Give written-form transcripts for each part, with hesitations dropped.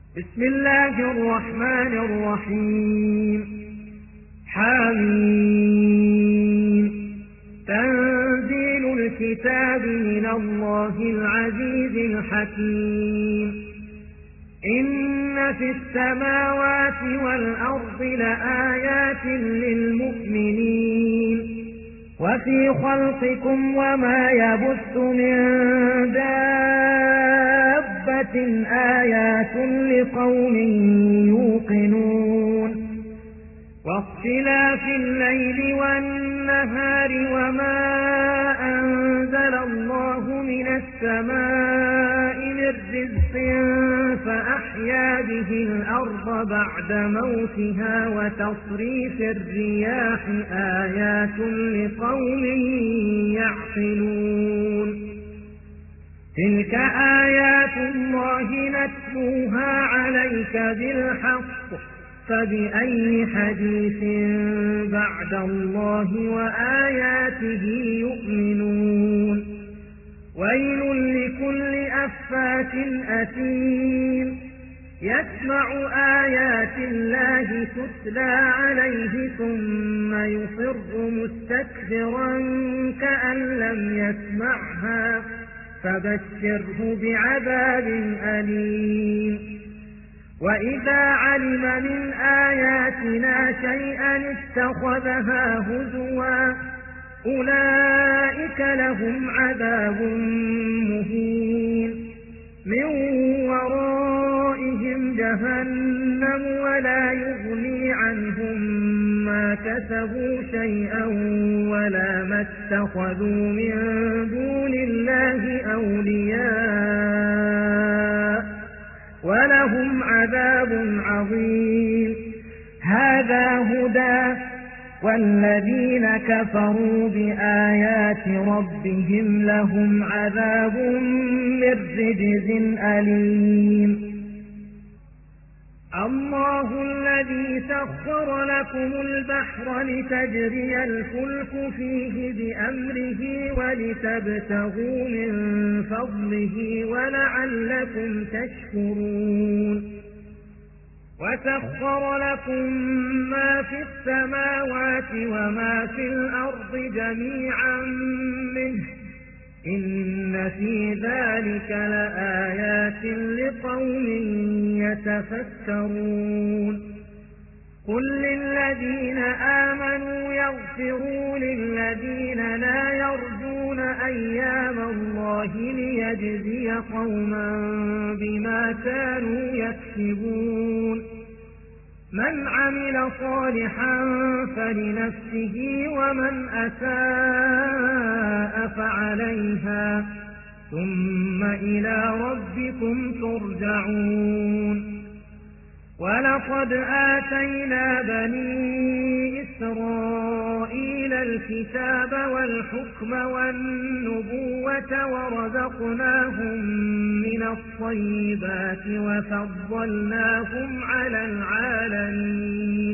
بسم الله الرحمن الرحيم. حميم. تنزيل الكتاب من الله العزيز الحكيم. إن في السماوات والأرض لآيات للمؤمنين وفي خلقكم وما يبث من دابة آيات لقوم يوقنون واختلاف الليل والنهار وما أنزل الله من السماء من رزق فأحيا به الأرض بعد موتها وتصريف الرياح آيات لقوم يعقلون تلك آيات الله نتلوها عليك بالحق فبأي حديث بعد الله وآياته يؤمنون ويل لكل أفاك أثيم يسمع آيات الله تتلى عليه ثم يصر مستكبرا كأن لم يسمعها فبشره بعذاب أليم وإذا علم من آياتنا شيئا اتخذها هزوا أولئك لهم عذاب مهين من ورائهم جهنم ولا يغني عنهم ما كسبوا شيئا ولا ما اتخذوا من دون الله أولياء ولهم عذاب عظيم هذا هدى والذين كفروا بآيات ربهم لهم عذاب من رجز أليم الله الذي سخر لكم البحر لتجري الفلك فيه بأمره ولتبتغوا من فضله ولعلكم تشكرون وسخر لكم ما في السماوات وما في الأرض جميعا منه إن في ذلك لآيات لقوم يتفكرون قل للذين آمنوا يغفروا للذين لا يرجون أيام الله ليجزي قوما بما كانوا يكسبون من عمل صالحا فلنفسه ومن أساء فعليها ثم إلى ربكم ترجعون ولقد آتينا بني إسرائيل الكتاب والحكم والنبوة ورزقناهم من الطيبات وفضلناهم على العالمين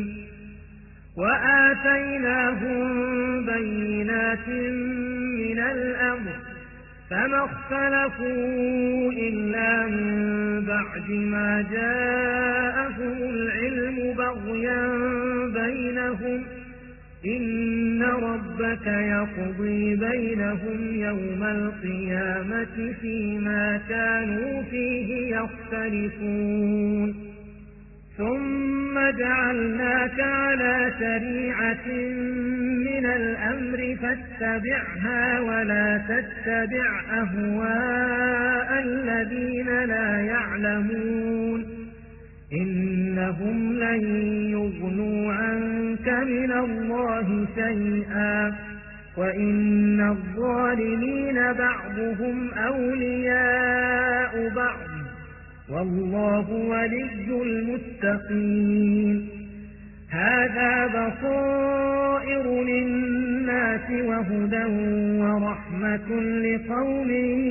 وآتيناهم بينات من الأمر فما اختلفوا إلا من بعد ما جاءهم العلم بغيا بينهم إن ربك يقضي بينهم يوم القيامة فيما كانوا فيه يختلفون ثم جعلناك على شريعة من الأمر فاتبعها ولا تتبع أهواء الذين لا يعلمون إنهم لن يغنوا عنك من الله شيئا وإن الظالمين بعضهم أولياء بعض والله ولي المتقين هذا بصائر للناس وهدى ورحمة لقوم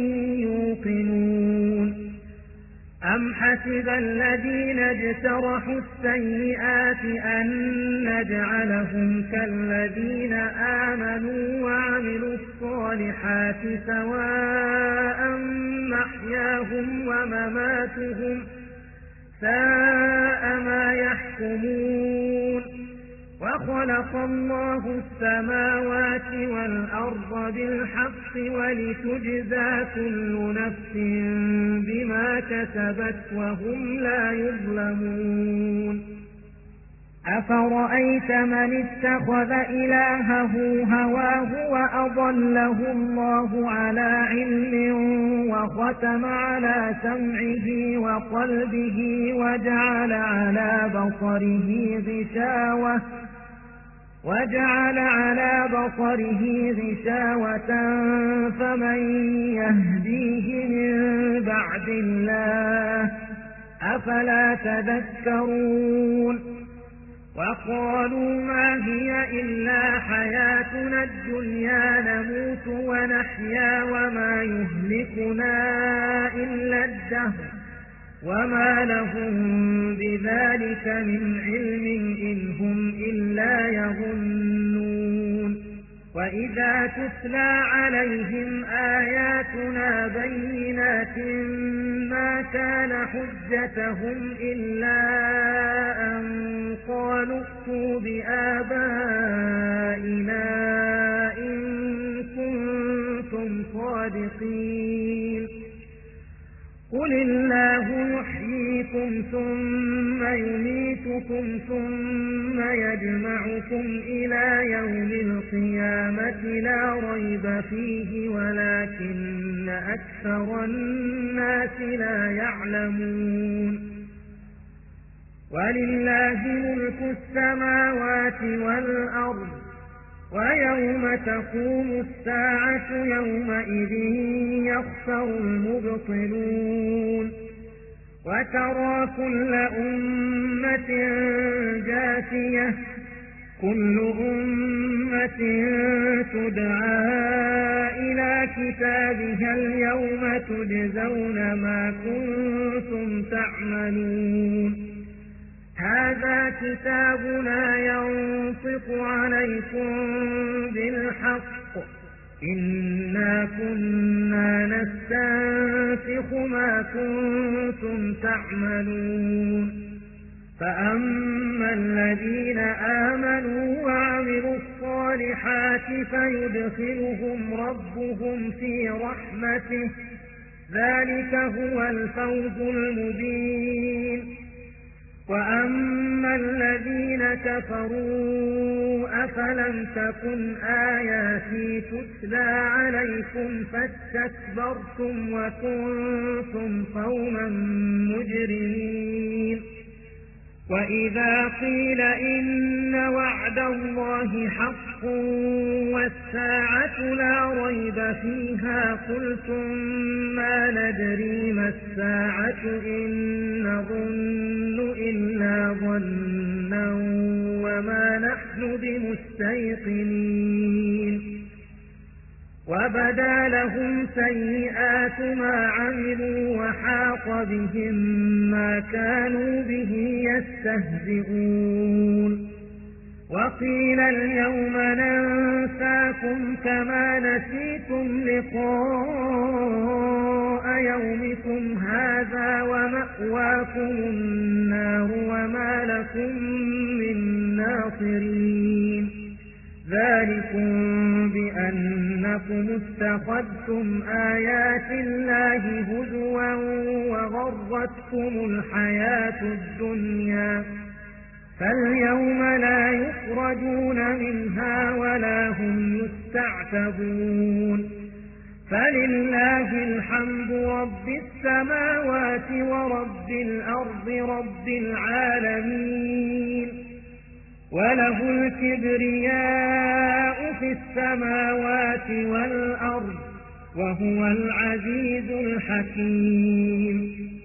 يوقنون أم حسب الذين اجترحوا السيئات أن نجعلهم كالذين آمنوا وعملوا الصالحات سواء محياهم ومماتهم ساء ما يحكمون وخلق الله السماوات والأرض بالحق ولتجزى كل نفس بما كسبت وهم لا يظلمون أفرأيت من اتخذ إلهه هواه وأضله الله على علم وختم على سمعه وقلبه وجعل على بصره غشاوة فمن يهديه من بعد الله أفلا تذكرون وقالوا ما هي إلا حياتنا الدنيا نموت ونحيا وما يهلكنا إلا الدهر وما لهم بذلك من علم إن هم إلا يظنون وإذا تتلى عليهم آياتنا بينات ما كان حجتهم إلا أن قالوا ائتوا بآبائنا إن كنتم صادقين قل الله يحييكم ثم يميتكم ثم يجمعكم إلى يوم القيامة لا ريب فيه ولكن أكثر الناس لا يعلمون ولله ملك السماوات والأرض ويوم تقوم الساعة يومئذ يخسر المبطلون وترى كل أمة جاثية كل أمة تدعى إلى كتابها اليوم تجزون ما كنتم تعملون هذا كتابنا ينطق عليكم بالحق إنا كنا نستنسخ ما كنتم تعملون فأما الذين آمنوا وعملوا الصالحات فيدخلهم ربهم في رحمته ذلك هو الفوز المبين وأما الذين كفروا أفلم تكن آياتي تتلى عليكم فاستكبرتم وكنتم قوما مجرمين وإذا قيل إن وعد الله حق والساعة لا ريب فيها قلتم ما ندري ما الساعة إن نظن إلا ظنا وما نحن بمستيقنين وبدا لهم سيئات ما عملوا وحاق بهم ما كانوا به يستهزئون وقيل اليوم ننساكم كما نسيتم لقاء يومكم هذا ومأواكم النار وما لكم من ناصرين ذلكم بأنكم اتخذتم آيات الله هزوا وغرتكم الحياة الدنيا فاليوم لا يخرجون منها ولا هم يستعتبون فلله الحمد رب السماوات ورب الأرض رب العالمين وله الكبرياء في السماوات والأرض وهو العزيز الحكيم